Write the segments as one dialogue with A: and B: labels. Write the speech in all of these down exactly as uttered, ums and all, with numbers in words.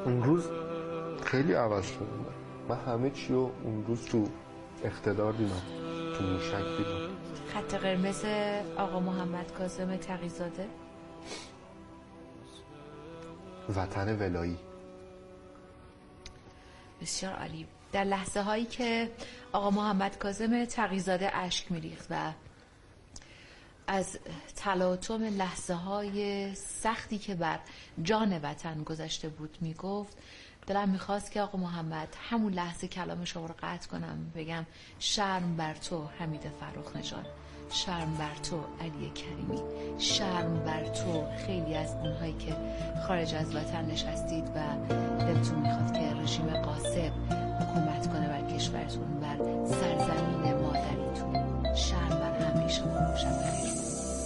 A: اون روز خیلی عوض شده من من همه چی رو اون روز تو اقتدار دیدم، تو موشک دیدم.
B: خط قرمز آقا محمد کاظم تقی‌زاده،
A: وطن ولایی.
B: بسیار عالی. در لحظه هایی که آقا محمد کاظم تقی‌زاده اشک می‌ریخت و از تلاطم لحظه های سختی که بر جان وطن گذشته بود میگفت، دلم میخواست که آقا محمد همون لحظه کلام شما رو قطع کنم، بگم شرم بر تو حمید فرخ نژاد، شرم بر تو علی کریمی، شرم بر تو خیلی از اونهایی که خارج از وطن نشستید و دلتون میخواد که رژیم غاصب حکومت کنه بر کشورتون، بر سرزمین مادریتون. شرم بر همه شما. روشن بخیر.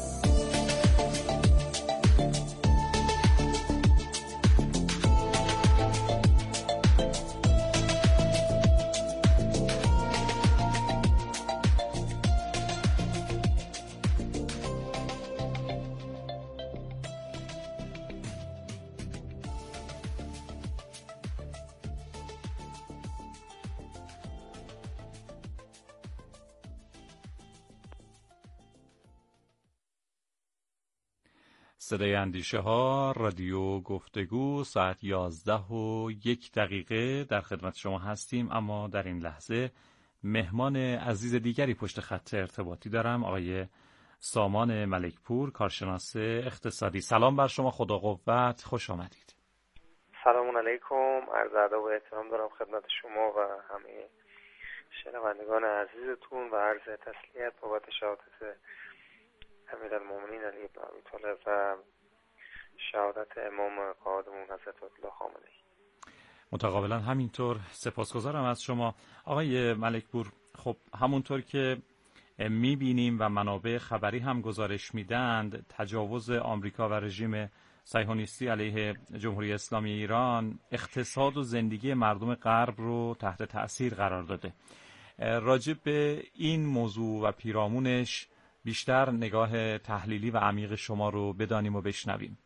C: صدای اندیشه ها، رادیو گفتگو، ساعت یازده و یک دقیقه در خدمت شما هستیم. اما در این لحظه مهمان عزیز دیگری پشت خط ارتباطی دارم، آقای سامان ملکپور، کارشناس اقتصادی. سلام بر شما، خدا قوت، خوش آمدید.
D: سلام علیکم، عرض ادب و احترام دارم خدمت شما و همه شنوندگان عزیزتون و عرض تسلیت بابت شهادت امیرالمومنین علی بن ابی طالب و شهادت امام قائدمون حضرت الله خامنه‌ای.
C: متقابلا همینطور. سپاسگزارم از شما آقای ملکپور. خب همونطور که میبینیم و منابع خبری هم گزارش میدند، تجاوز آمریکا و رژیم صهیونیستی علیه جمهوری اسلامی ایران اقتصاد و زندگی مردم غرب رو تحت تأثیر قرار داده. راجع به این موضوع و پیرامونش بیشتر نگاه تحلیلی و عمیق شما رو بدانیم و بشنویم.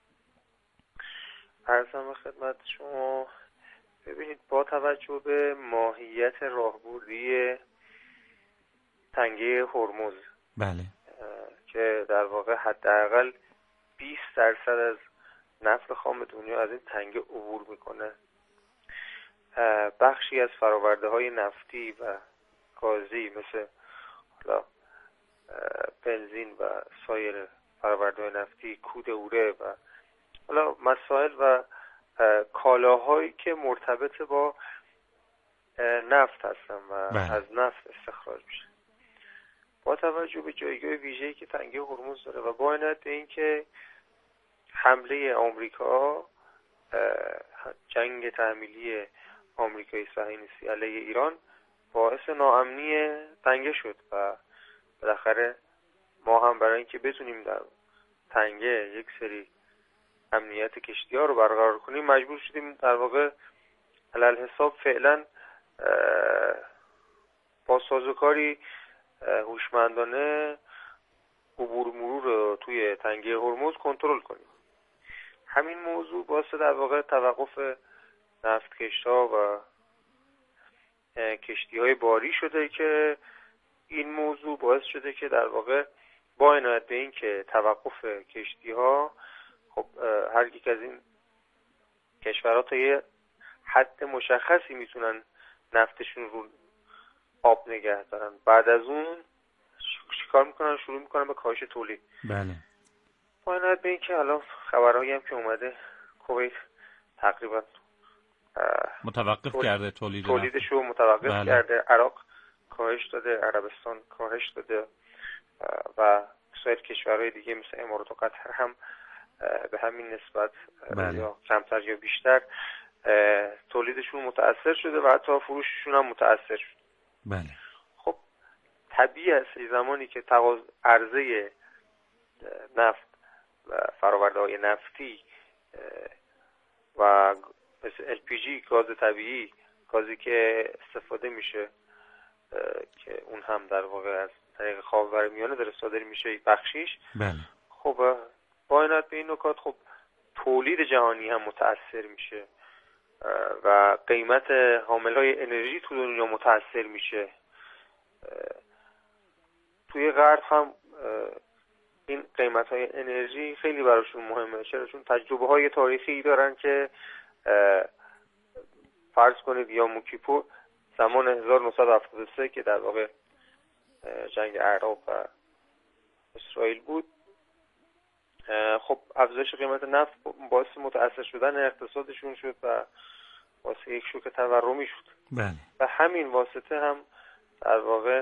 D: عرضم خدمت شما، ببینید با توجه به ماهیت راهبردی تنگه هرمز،
C: بله،
D: که در واقع حداقل بیست درصد از نفت خام دنیا از این تنگه عبور میکنه، بخشی از فراورده های نفتی و گازی مثل حالا بنزین و سایر فراورده های نفتی، کود اوره و حالا مسائل و کالاهایی که مرتبط با نفت هستن و
C: بله.
D: از نفت استخراج میشه. با توجه به جایگاه ویژه‌ای که تنگه هرمز داره و با عنایت به این که حمله آمریکا، جنگ تحمیلی آمریکایی صهیونیستی علیه ایران باعث ناامنی تنگه شد و بالاخره ما هم برای اینکه بتونیم در تنگه یک سری امنیت کشتی‌ها رو برقرار کنیم مجبور شدیم در واقع علل حساب فعلا با سازوکاری هوشمندانه عبور مرور رو توی تنگه هرمز کنترل کنیم. همین موضوع باعث در واقع توقف نفتکشی‌ها و کشتی‌های باری شده که این موضوع باعث شده که در واقع با عنایت به این که توقف کشتی‌ها، خب هر یک از این کشورها تا یه حد مشخصی میتونن نفتشون رو آب نگه دارن، بعد از اون چیکار میکنن؟ شروع میکنن به کاهش تولید.
C: بله.
D: با عنایت به این که الان خبرهایی هم که اومده کویت تقریبا
C: متوقف
D: تولید
C: کرده تولید
D: تولیدش رو متوقف
C: بله.
D: کرده، عراق کاهش داده، عربستان کاهش داده و سایر کشورهای دیگه مثل امارات و قطر هم به همین نسبت
C: بله.
D: یا کمتر یا بیشتر تولیدشون متأثر شده و حتی فروششون هم متأثر شده.
C: بله.
D: خب طبیعی است زمانی که تقاضا عرضه نفت و فرآورده‌های نفتی و مثل ال پی جی، گاز طبیعی، گازی که استفاده میشه که اون هم در واقع از طریق خاورمیانه داره صادر میشه بخشیش،
C: بله.
D: خب با عنایت به این نکات خب تولید جهانی هم متأثر میشه و قیمت حاملهای انرژی تو دنیا متاثر میشه. توی غرب هم این قیمت های انرژی خیلی براشون مهمه. چرا؟ چون تجربه های تاریخی دارن که فرض کنید یوم کیپور زمان هزار و نهصد و هفتاد و سه که در واقع جنگ عراق و اسرائیل بود، خب افزایش قیمت نفت باعث متاثر شدن اقتصادشون شد و باعث یک شوک تورمی شد.
C: بله.
D: و همین واسطه هم در واقع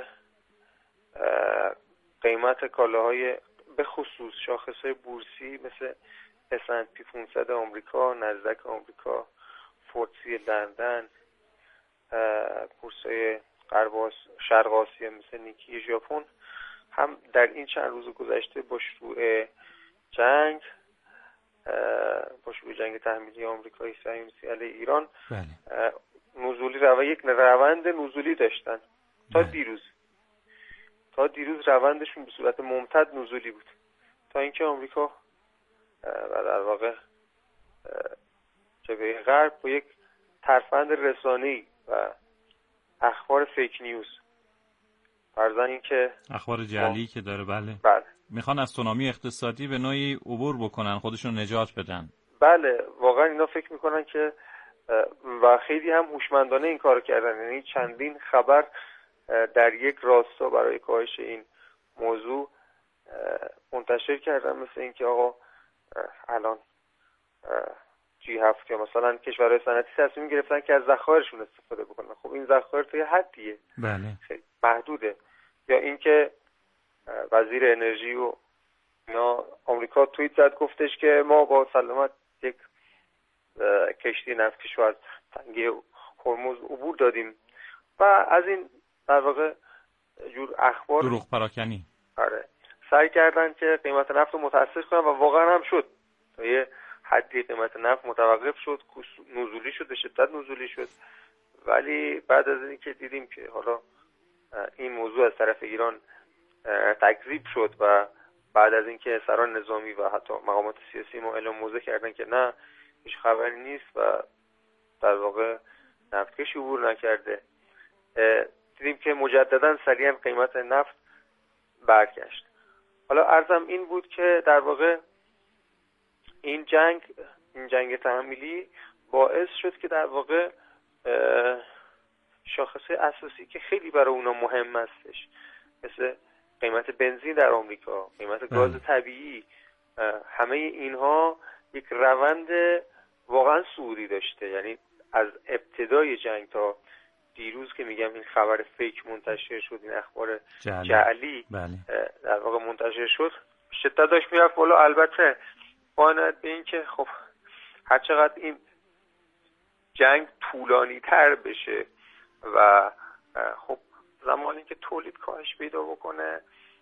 D: قیمت کالاهای به خصوص شاخصهای بورسی مثل اس اند پی پانصد آمریکا، نزدک آمریکا، فورتسی لندن، بورس‌های غرب شرق آسیا مثل نیکی ژاپن هم در این چند روز گذشته با شروع جنگ با شروع جنگ تحمیلی آمریکایی صهیونیستی علیه ایران
C: بله.
D: نزولی رو یک روند نزولی داشتن تا
C: بله.
D: دیروز تا دیروز روندشون به صورت ممتد نزولی بود تا اینکه آمریکا و در واقع جبهه غرب با یک ترفند رسانه‌ای و اخبار فیک نیوز، فرضاً این که
C: اخبار جعلی که داره بله
D: بله
C: میخوان از سونامی اقتصادی به نوعی عبور بکنن، خودشون نجات بدن.
D: بله واقعا اینا فکر میکنن که و خیلی هم هوشمندانه این کارو کردن. یعنی چندین خبر در یک راستا برای کاهش این موضوع منتشر کردن، مثل اینکه آقا الان جی هفت یا مثلا کشورهای صنعتی تصمیم گرفتن که از ذخایرشون استفاده بکنن. خب این ذخایر تا یه حدیه،
C: بله
D: خیلی محدوده. یا اینکه وزیر انرژی و اینا آمریکا توییت زد گفتش که ما با سلامت یک کشتی نفتکش رو از تنگه هرمز عبور دادیم و از این در واقع جور اخبار
C: دروغ پراکنی.
D: آره سعی کردن که قیمت نفت رو متأثر کنن و واقعا هم شد. تا یه حدی قیمت نفت متوقف شد، نزولی شد، به شدت نزولی شد. ولی بعد از اینکه دیدیم که حالا این موضوع از طرف ایران تکذیب شد و بعد از اینکه سران نظامی و حتی مقامات سیاسی ما اعلام موضع کردن که نه هیچ خبری نیست و در واقع نفتکش عبور نکرده، دیدیم که مجددا سریعا قیمت نفت برگشت. حالا عرضم این بود که در واقع این جنگ این جنگ تحمیلی باعث شد که در واقع شاخصه اساسی که خیلی برای اونا مهم هستش، مثل قیمت بنزین در آمریکا، قیمت گاز طبیعی، همه اینها یک روند واقعا صعودی داشته. یعنی از ابتدای جنگ تا دیروز که میگم این خبر فیک منتشر شد، این اخبار جعلی, جعلی
C: بله.
D: در واقع منتشر شد، شدت داشت میرفت بالا. البته باید به این که خب هر چقدر این جنگ طولانی تر بشه و خب زمانی که تولید کاهش پیدا بکنه،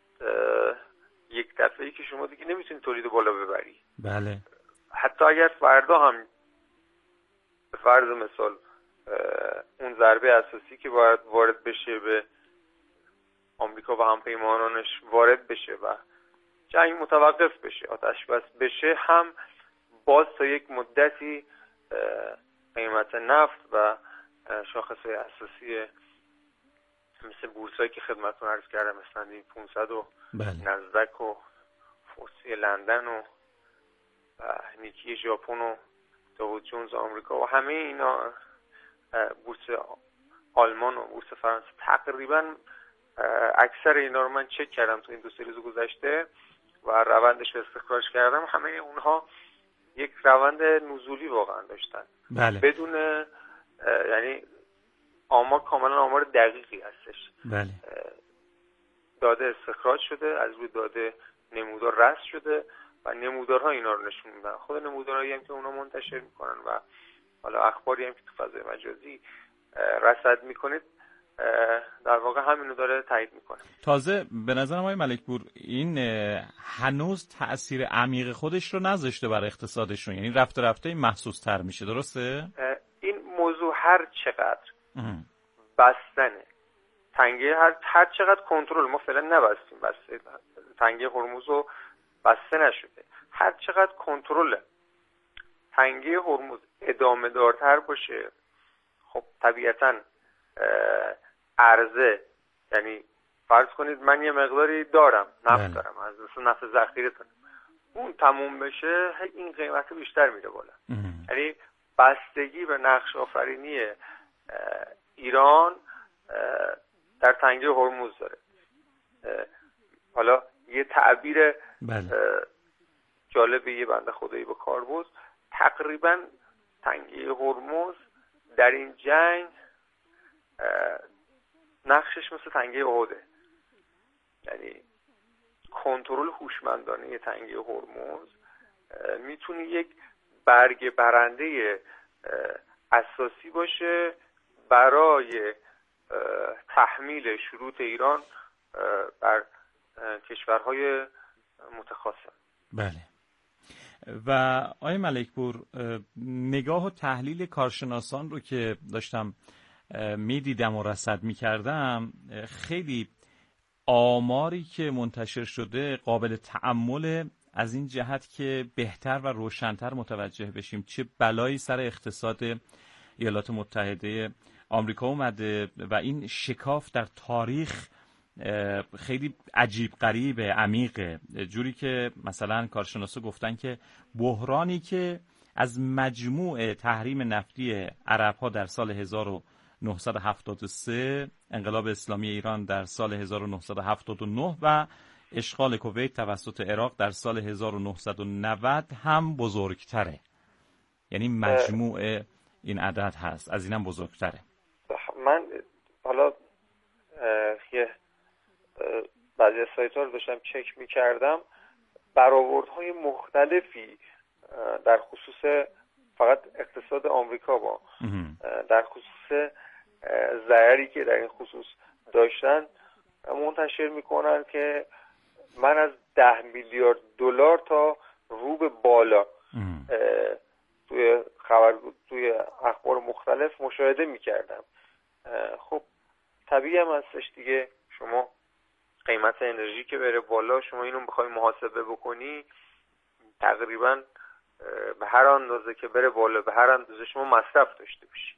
D: یک دفعه‌ای که شما دیگه نمیتونید تولید بالا ببری.
C: بله.
D: حتی اگر فردا هم به فرض مثال اون ضربه اساسی که باید وارد بشه به آمریکا و همپیمانانش وارد بشه و جنگ متوقف بشه، آتش بس بشه، هم باز تا یک مدتی قیمت نفت و شاخصهای اساسی مثل بورسایی که خدمتتون عرض کردم مثلا این پانصد و
C: بله.
D: نزدک و فورتسی لندن و نیکی ژاپن و داو جونز آمریکا و همه اینا، بورس آلمان و بورس فرانسه، تقریبا اکثر اینا رو من چک کردم تو این دو سه روز گذشته و روندش رو استخراج کردم، همه اونها یک روند نزولی واقعا داشتن.
C: بله.
D: بدون یعنی آمار کاملا آمار دقیقی هستش.
C: بله.
D: داده استخراج شده، از روی داده نمودار رصد شده و نمودارها اینا رو نشون میدن. خود نمودارهایی هم که اونا منتشر میکنن و حالا اخباری هم که تو فضای مجازی رصد میکنید در واقع همینو داره تایید میکنه.
C: تازه به نظرم آقای ملکپور این هنوز تأثیر عمیق خودش رو نذاشته بر اقتصادشون، یعنی رفته رفته محسوس تر میشه، درسته؟
D: این موضوع هر چقدر ام. بستنه تنگه هر هر چقدر کنترل، ما فعلا نبستیم، بس تنگه هرمز رو بسته نشده، هر چقدر کنترل تنگه هرمز ادامه دارتر باشه، خب طبیعتاً عرضه، یعنی فرض کنید من یه مقداری دارم نفت دارم از مثلا نفت ذخیره کنم، اون تموم بشه این قیمت بیشتر میره بالا. یعنی بستگی به نقش آفرینی ایران در تنگه هرمز داره. حالا یه تعبیر بله. جالب یه بنده خدایی به کار بود، تقریبا تنگه هرمز در این جنگ نقشش مثل تنگه احده، یعنی کنترل هوشمندانه تنگه هرمز میتونه یک برگ برنده اساسی باشه برای تحمیل شروط ایران بر کشورهای متخاصم.
C: بله. و آقای ملکپور، نگاه و تحلیل کارشناسان رو که داشتم میدیدم و رصد میکردم، خیلی آماری که منتشر شده قابل تأمل از این جهت که بهتر و روشن‌تر متوجه بشیم چه بلایی سر اقتصاد ایالات متحده آمریکا اومده و این شکاف در تاریخ خیلی عجیب غریبه، عمیقه، جوری که مثلا کارشناسا گفتن که بحرانی که از مجموع تحریم نفتی عرب‌ها در سال هزار و نهصد و هفتاد و سه، انقلاب اسلامی ایران در سال هزار و نهصد و هفتاد و نه و اشغال کویت توسط عراق در سال هزار و نهصد و نود هم بزرگتره. یعنی مجموع این عدد هست، از اینم بزرگتره.
D: من حالا یه بعضی از سایت ها رو داشتم چک می کردم، برآوردهای مختلفی در خصوص فقط اقتصاد آمریکا با در خصوص ضرری که در این خصوص داشتن منتشر میکنن که من از ده میلیارد دلار تا رو به بالا توی خبر توی اخبار مختلف مشاهده میکردم. خب طبیعی هم هستش دیگه، شما قیمت انرژی که بره بالا، شما اینو بخوای محاسبه بکنی تقریبا به هر اندازه که بره بالا به هر اندازه شما مصرف داشته باشی.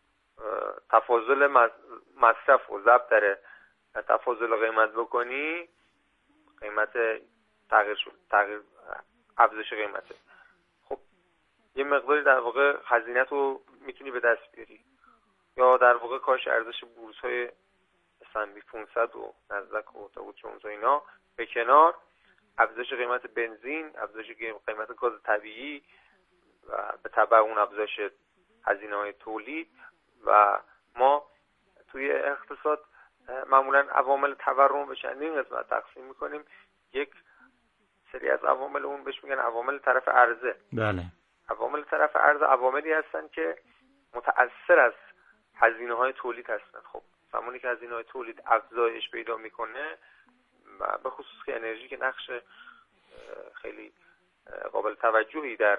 D: تفاضل مصرف و ضرب در تفاضل قیمت بکنی، قیمت تغییر شد، تغییر افزایش قیمته. خب یه مقداری در واقع هزینه رو میتونی به دست بیاری، یا در واقع کاش ارزش بورس‌های اس اند پی پانصد و نزدک و داو جونز و اینا به کنار، افزایش قیمت بنزین، افزایش قیمت گاز طبیعی و به تبع اون افزایش هزینه‌های تولید، و ما توی اقتصاد معمولا عوامل تورم به چندین قسمت تقسیم می‌کنیم. یک سری از عوامل اون بهش میگن عوامل طرف عرضه.
C: بله.
D: عوامل طرف عرضه عواملی هستن که متأثر از هزینه‌های تولید هستن. خب زمانی که هزینه‌های تولید افزایش پیدا میکنه و به خصوص که انرژی که نقش خیلی قابل توجهی در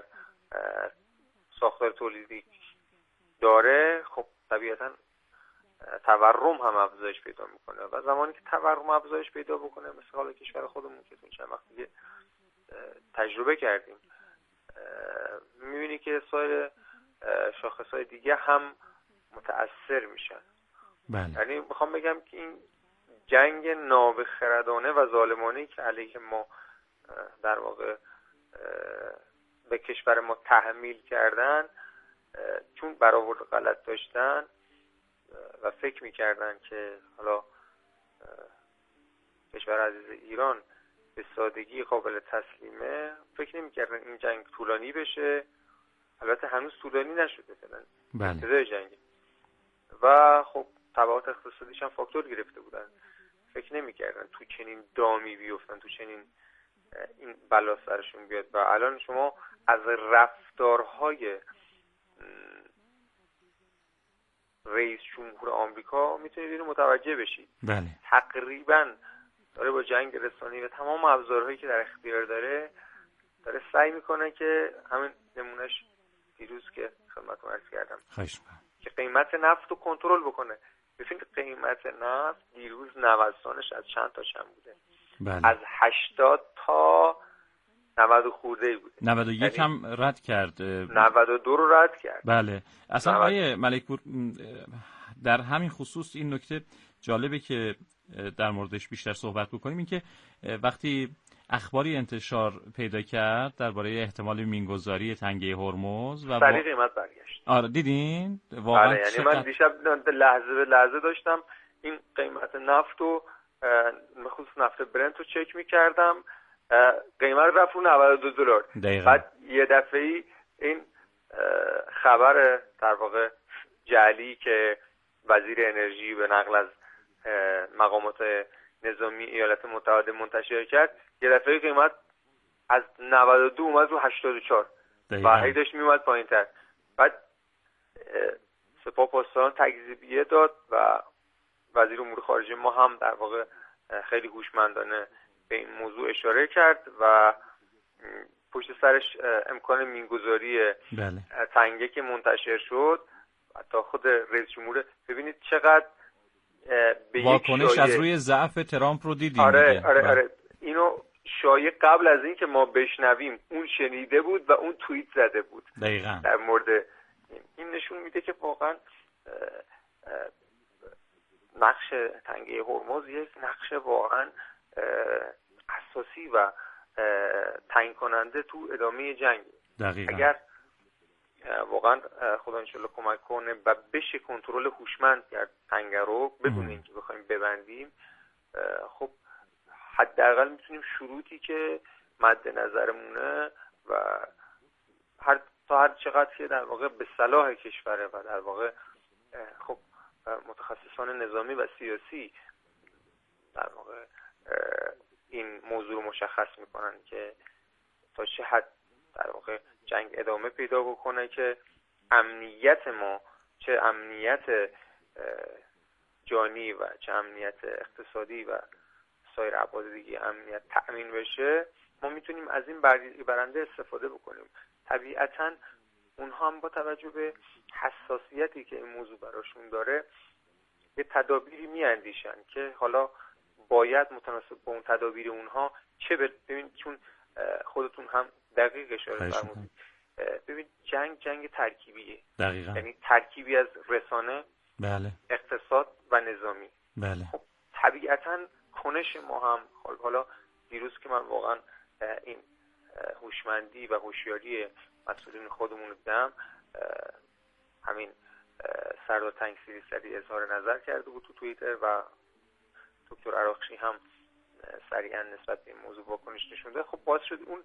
D: ساختار تولیدی داره، خب طبیعتاً تورم هم افزایش پیدا میکنه و زمانی که تورم افزایش پیدا بکنه، مثل حال کشور خودمون که تو چند وقت دیگه تجربه کردیم، میبینی که سایر شاخص‌های دیگه هم متأثر میشن.
C: بله.
D: یعنی میخوام بگم که این جنگ نابخردانه و ظالمانه‌ای که علیه ما در واقع به کشور ما تحمیل کردن، چون برآورد غلط داشتن و فکر میکردن که حالا کشور عزیز ایران به سادگی قابل تسلیمه، فکر نمیکردن این جنگ طولانی بشه. البته هنوز طولانی نشده فعلا، ابتدای جنگ، و خب تبعات اقتصادیش هم فاکتور گرفته بودن. فکر نمیکردن تو چنین دامی بیفتن، تو چنین این بلا سرشون بیاد. و الان شما از رفتارهای رئیس جمهور آمریکا میتونید اینو متوجه بشید.
C: بله.
D: تقریبا داره با جنگ رسانی و تمام ابزارهایی که در اختیار داره داره سعی میکنه که همین نمونهش دیروز که خدمتتون عرض کردم که قیمت نفت رو کنترل بکنه. ببینید قیمت نفت دیروز نوسانش از چند تا چند بوده؟
C: بله.
D: از هشتاد تا نود خورده بود.
C: نود و یک
D: یعنی
C: هم رد کرد.
D: نود و دو رو رد کرد.
C: بله. اصلا آقای ملکپور در همین خصوص این نکته جالبه که در موردش بیشتر صحبت بکنیم، این که وقتی اخباری انتشار پیدا کرد درباره احتمال مینگذاری تنگه هرمز و
D: سریع قیمت برگشت.
C: آره دیدین واقعا.
D: بله، یعنی من دیشب لحظه به لحظه داشتم این قیمت نفت و خصوص نفت برنت رو چک می‌کردم، قیمت رفت رو نود و دو دلار. بعد یه دفعه‌ای این خبر در واقع جعلی که وزیر انرژی به نقل از مقامات نظامی ایالات متحده منتشر کرد، یه دفعه قیمت از نود و دو اومد رو هشتاد و چهار و هی داشت میومد پایین‌تر. بعد سپاه پاسداران تکذیبیه داد و وزیر امور خارجه ما هم در واقع خیلی هوشمندانه به این موضوع اشاره کرد و پشت سرش امکان مینگذاری
C: بله.
D: تنگه که منتشر شد تا خود رئیس جمهور، ببینید چقدر به
C: واکنش از روی ضعف ترامپ رو دیدیم.
D: آره
C: دیگه.
D: آره آره اینو شایع قبل از این که ما بشنویم اون شنیده بود و اون توییت زده بود
C: دقیقاً
D: در مورد این. نشون میده که واقعا نقش تنگه هرمز یک نقش واقعا اساسی و تعیین کننده تو ادامه جنگ.
C: دقیقاً.
D: اگر واقعا خدا انشالله کمک کنه و بشه کنترل هوشمند کرد تنگه رو بدون اینکه بخوایم ببندیم، خب حداقل میتونیم شروطی که مد نظرمونه و هر تا هر چقدر که در واقع به صلاح کشوره و در واقع خب متخصصان نظامی و سیاسی در واقع این موضوع رو مشخص میکنن که تا چه حد در واقع جنگ ادامه پیدا بکنه که امنیت ما، چه امنیت جانی و چه امنیت اقتصادی و سایر ابعاد دیگه امنیت تأمین بشه، ما میتونیم از این برنده استفاده بکنیم. طبیعتاً اونها هم با توجه به حساسیتی که این موضوع براشون داره یه تدابیری میاندیشن که حالا باید متناسب با اون تدابیر اونها چه ببین، چون خودتون هم دقیق اشاره فرمودید، ببین جنگ جنگ ترکیبیه.
C: دقیقاً.
D: یعنی ترکیبی از رسانه،
C: بله،
D: اقتصاد و نظامی.
C: بله.
D: خب طبیعتاً کنش ما هم حالا دیروز که من واقعا این هوشمندی و هوشیاری مسئولین خودمون رو دیدم، همین سردار تنگسیری سریع اظهار نظر کرده بود تو توییتر و دکتر عراقچی هم سریعا نسبت به این موضوع واکنش نشون داد. خب باعث شد اون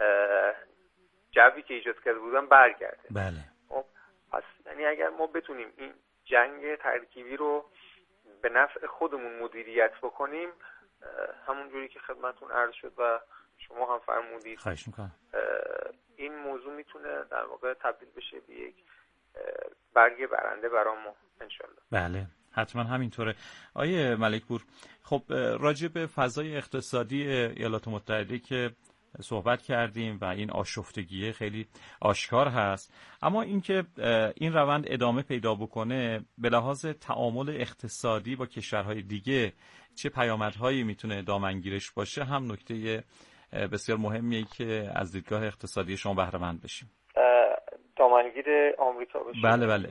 D: جوی که ایجاد کرده بودن برگرده.
C: بله.
D: خب پس یعنی اگر ما بتونیم این جنگ ترکیبی رو به نفع خودمون مدیریت بکنیم، همون جوری که خدمتتون عرض شد و شما هم فرمودید،
C: خواهش میکنم،
D: این موضوع میتونه در واقع تبدیل بشه به یک برگ برنده برای ما انشالله.
C: بله حتما همینطوره. آیه ملکپور، خب راجع به فضای اقتصادی ایالات متحده که صحبت کردیم و این آشفتگی خیلی آشکار هست، اما اینکه این روند ادامه پیدا بکنه به لحاظ تعامل اقتصادی با کشورهای دیگه چه پیامدهایی میتونه دامنگیرش باشه هم نکته بسیار مهمیه که از دیدگاه اقتصادی شما بهره مند بشیم.
D: دامنگیر آمریکا بشه؟
C: بله بله.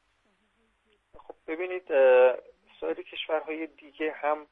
D: خب ببینید سایر کشورهای دیگه هم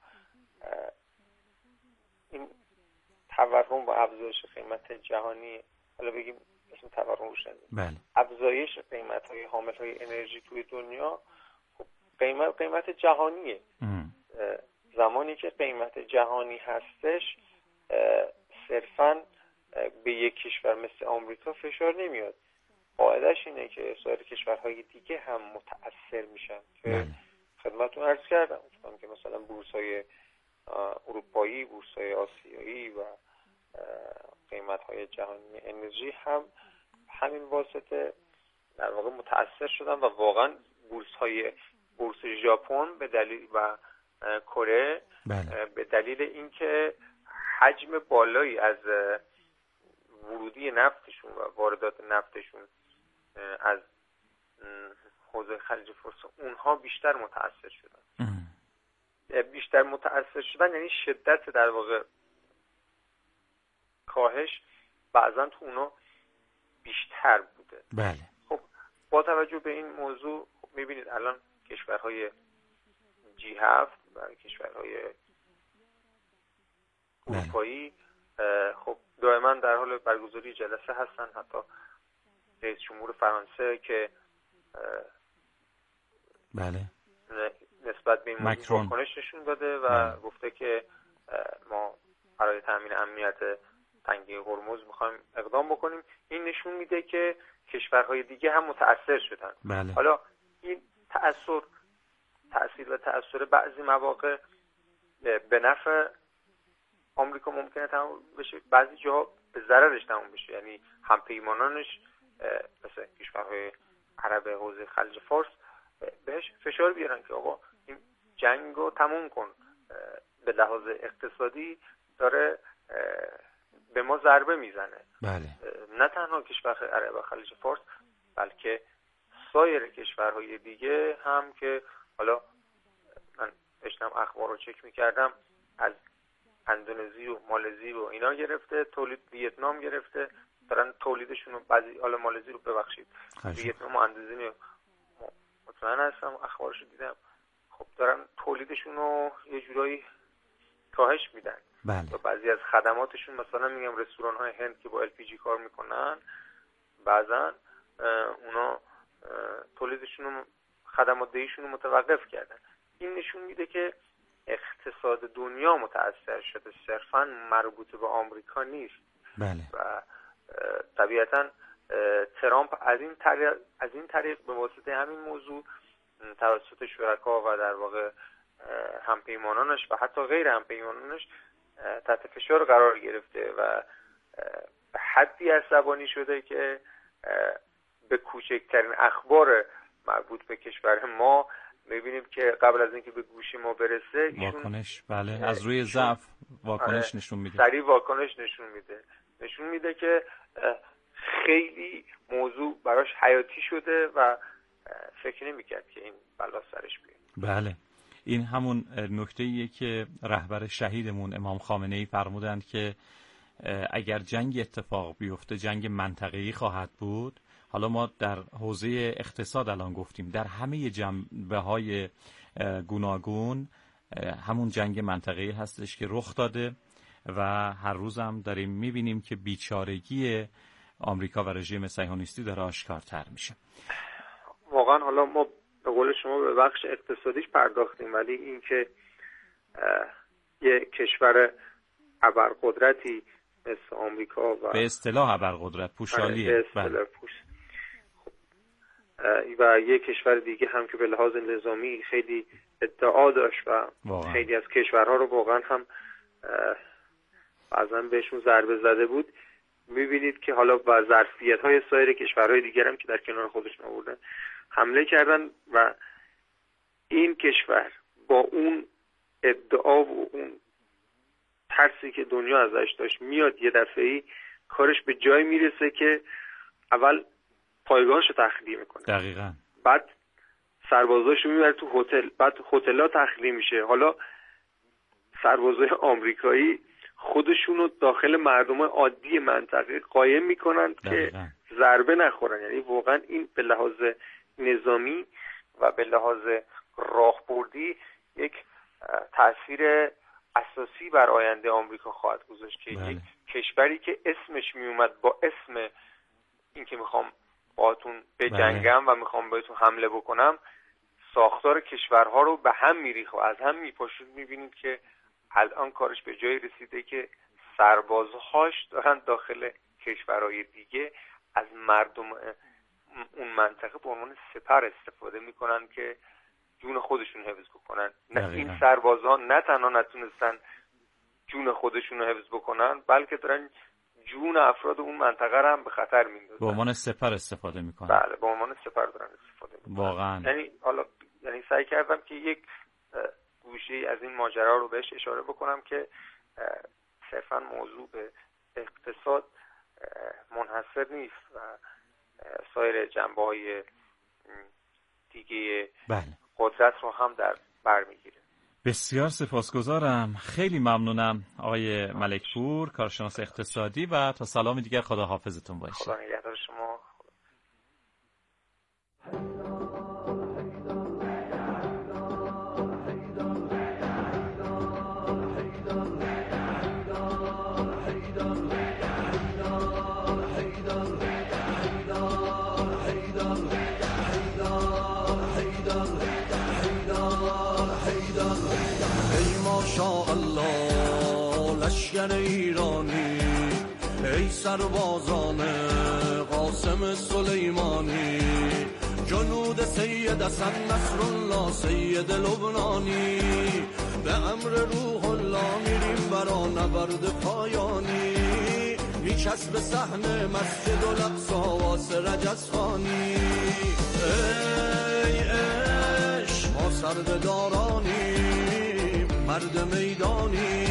D: این تورم و افزایش قیمت جهانی، حالا بگیم اسم تورم روش ندیم،
C: بله،
D: افزایش قیمت‌های حامل‌های انرژی توی دنیا، خب قیمت قیمت جهانیه. زمانی که قیمت جهانی هستش صرفاً به یک کشور مثل آمریکا فشار نمیاد. قاعدش اینه که سایر کشورهای دیگه هم متأثر میشن که خدمتتون عرض کردم که مثلا بورس‌های اروپایی، بورس‌های آسیایی و قیمت‌های جهانی انرژی هم همین واسطه در واقع متأثر شدن و واقعا بورس‌های بورس ژاپن به دلیل و کره
C: بله.
D: به دلیل اینکه حجم بالایی از ورودی نفتشون و واردات نفتشون از حوزه خلیج فارس اونها بیشتر متأثر شدن. ام. بیشتر متأثر شدن یعنی شدت در واقع کاهش بعضا تو اونا بیشتر بوده.
C: بله.
D: خب با توجه به این موضوع خب میبینید الان کشورهای جی هفت و کشورهای اروپایی خب دائما در حال برگزاری جلسه هستن. حتی رئیس جمهور فرانسه که
C: بله
D: نسبت به این موضوع واکنش نشون داده و بله. گفته که ما برای تامین امنیت تنگه هرمز میخوایم اقدام بکنیم. این نشون میده که کشورهای دیگه هم متأثر شدن.
C: بله.
D: حالا این تأثیر تأثیر و تأثیر بعضی مواقع به نفع آمریکا ممکنه تمام بشه، بعضی جاها به ضررش تمام بشه. یعنی همپیمانانش مثل کشورهای عرب حوزه خلیج فارس بهش فشار بیارن که آقا این جنگ رو تموم کن، به لحاظ اقتصادی داره به ما ضربه میزنه.
C: بله.
D: نه تنها کشورهای عرب و خلیج فارس بلکه سایر کشورهای دیگه هم که حالا من داشتم اخبار رو چک میکردم، از اندونزی و مالزی و اینا گرفته، تولید ویتنام گرفته، دارن تولیدشون رو بعضی حالا مالزی رو ببخشید ویتنام و اندونزی رو مطمئن هستم اخبارش رو دیدم، خب دارن تولیدشون رو یه جورایی کاهش میدن.
C: بله.
D: و بعضی از خدماتشون مثلا میگم رستوران های هند که با ال پی جی کار میکنن بعضا اونا تولیدشون رو خدمات دهیشون رو متوقف کردن. این نشون میده که اقتصاد دنیا متأثر شده، صرفا مربوط به آمریکا نیست.
C: بله.
D: و طبیعتا ترامپ از این طریق از این طریق به واسطه همین موضوع توسط شرکا و در واقع همپیمانانش و حتی غیر همپیمانانش تحت فشار قرار گرفته و به حدی عصبانی شده که به کوچکترین اخبار مربوط به کشور ما می‌بینیم که قبل از اینکه به گوش ما برسه
C: واکنش بله از روی ضعف واکنش نشون میده،
D: سریع واکنش نشون میده نشون میده که خیلی موضوع براش حیاتی شده و فکر نمی‌کرد که این بلا سرش بیاد.
C: بله، این همون نکته‌ایه که رهبر شهیدمون امام خامنه‌ای فرمودند که اگر جنگ اتفاق بیفته جنگ منطقه‌ای خواهد بود. حالا ما در حوزه اقتصاد الان گفتیم، در همه جنبه‌های گوناگون همون جنگ منطقه‌ای هستش که رخ داده و هر روز هم داریم می‌بینیم که بیچارگی آمریکا و رژیم صهیونیستی داره آشکارتر میشه.
D: واقعا حالا ما به قول شما به بخش اقتصادیش پرداختیم، ولی این که یه کشور ابرقدرتی مثل آمریکا و
C: به اصطلاح ابرقدرت پوشالیه
D: به اصطلاح پوش و یه کشور دیگه هم که به لحاظ نظامی خیلی ادعا داشت و واقعا. خیلی از کشورها رو واقعا هم بعضا بهشون ضربه زده بود، میبینید که حالا با ظرفیت‌های سایر کشورهای دیگر هم که در کنار خودشون آوردن حمله کردن و این کشور با اون ادعا و اون ترسی که دنیا ازش داشت میاد یه دفعه‌ای کارش به جای میرسه که اول پایگاهشو تخلیه میکنه،
C: دقیقاً
D: بعد سربازاشو میبره تو هتل، بعد هتل‌ها تخلیه میشه. حالا سربازای آمریکایی خودشونو داخل مردم عادی منطقه قایم میکنن که ضربه نخورن. یعنی واقعا این به لحاظ نظامی و به لحاظ راهبردی یک تأثیر اساسی بر آینده آمریکا خواهد گذاشت که
C: بله.
D: یک کشوری که اسمش میومد با اسم اینکه میخوام باهاتون بجنگم بله. و میخوام بهتون حمله بکنم، ساختار کشورها رو به هم میریخت و از هم میپاشید. میبینید که الان کارش به جای رسیده که سربازهاش دارن داخل کشورهای دیگه از مردم اون منطقه به عنوان سپر استفاده میکنن که جون خودشون حفظ بکنن. نه این سربازها نه تنها نتونستن جون خودشون رو حفظ بکنن، بلکه دارن جون افراد اون منطقه رو هم به خطر میندازن.
C: به عنوان سپر استفاده میکنن.
D: بله، به عنوان سپر دارن استفاده میکنن.
C: واقعا.
D: یعنی حالا یعنی سعی کردم که یک گوشه از این ماجرا رو بهش اشاره بکنم که صرفا موضوع به اقتصاد منحصر نیست و سایر جنبه‌های دیگه
C: بله.
D: قدرت رو هم در بر میگیره.
C: بسیار سپاسگزارم، خیلی ممنونم آقای ملکپور، کارشناس اقتصادی، و تا سلام دیگر خدا حافظتون باشه.
D: خدا نگهدار شما.
E: لشکر ایرانی، ای سربازان قاسم سلیمانی، جنود سید حسن نصرالله سید لبنانی، به امر روح الله میریم برا نبرد پایانی، میچسب صحن مسجد الاقصی واسه رجزخانی، ای عشق ما سربدارانی، مرد میدانی،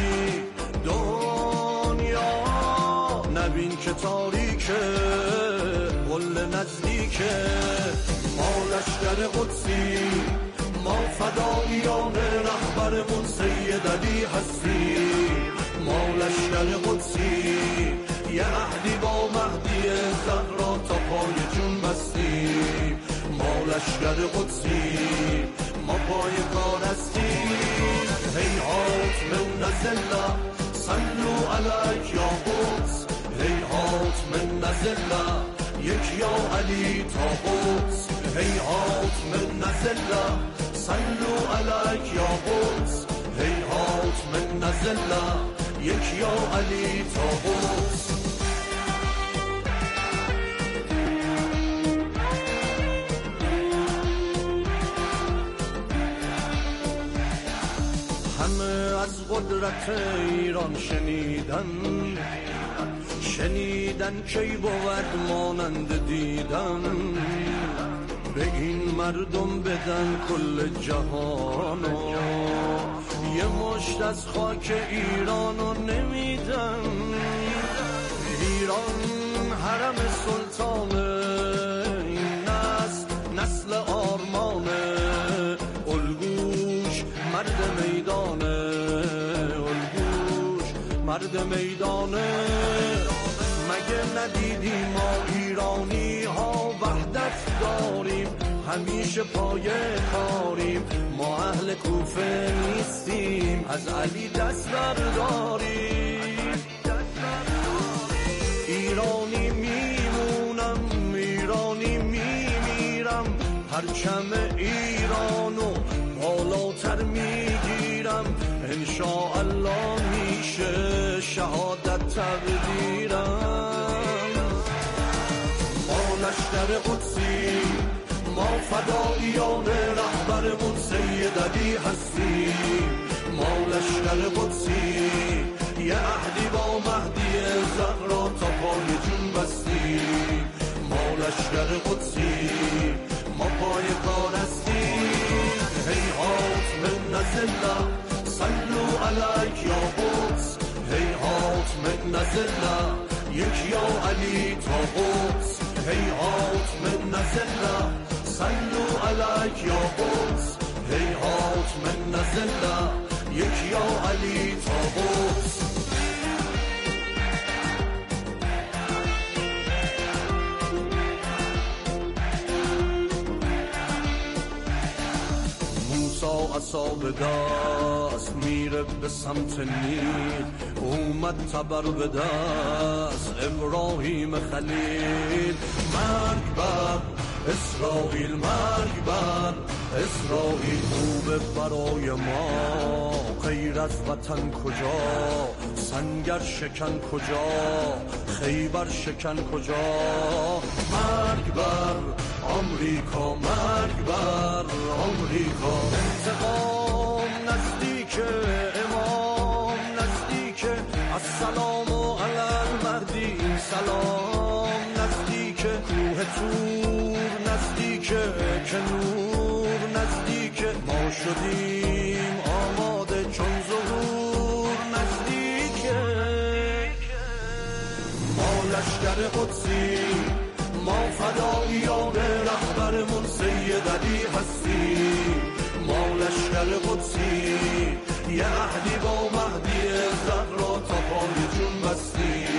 E: دنیا نبین که تاریکه، قل نزدیکه، ما لشکر قدسی، ما فداییان رهبرمون سید علی هستی، ما لشکر قدسی، یه عهدی با مهدی زهرا تا پای جون بستی، ما لشکر قدسی، ما پای کار هستیم، هیهات من نزله صلو علیک یا قدس، هیهات من نزله یک یا علی تا قدس، هیهات من نزله صلو علیک یا قدس، هیهات من نزله یک یا علی تا قدس. از قدرت ایران شنیدن، شنیدن کی بود مانند دیدن، به این مردم بدن کل جهانو، یه مشت از خاک ایرانو نمیدن، ایران حرم سلطانه، این نسل نسل آرمانه، الگوش مرد میدانه، الگوش مرد میدانه، مگه ندیدی ما ایرانی ها وحدت داریم، همیشه پایه کاریم، ما اهل کوفه نیستیم، از علی دست برداریم، ایرانی میمونم، ایرانی میمیرم، پرچم ایرانو بالاتر میگیرم، انشاءالله میشه شهادت تقدیرم، ما لشکر قدسی، ما فداییان رهبرمون سید علی هستی، ما لشکر قدسی، یه عهدی با مهدی زهرا تا پای جون بستی، ما لشکر قدسی، ما پای کار هستیم، هیهات من نزله صلو علیک یا قدس، هیهات من نزله یک یا علی تا قدس، هیهات من نزله صلو علیک یا قدس، هیهات من نزله یک یا علی تا قدس. عصا به دست میره به سمت نیل، اومد تبر به دست ابراهیم خلیل، مرگ بر اسرائیل، مرگ بر اسرائیل، خوبه برای ما غیر از وطن کجا، سنگر شکن کجا، خیبر شکن کجا، مرگ بر آمریکا، مرگ بر آمریکا، انتقام نزدیک، امام نزدیک، السلام علی المهدی، سلام نزدیک، کوه طور نزدیک، که نور نزدیک، ما شدیم آماده چون ظهور نزدیک، ما لشکر قدسی، ما فداییان رهبرمون سید علی هستی، ما لشکر قدسی، یه عهدی با مهدی زهرا تا پای جون بستی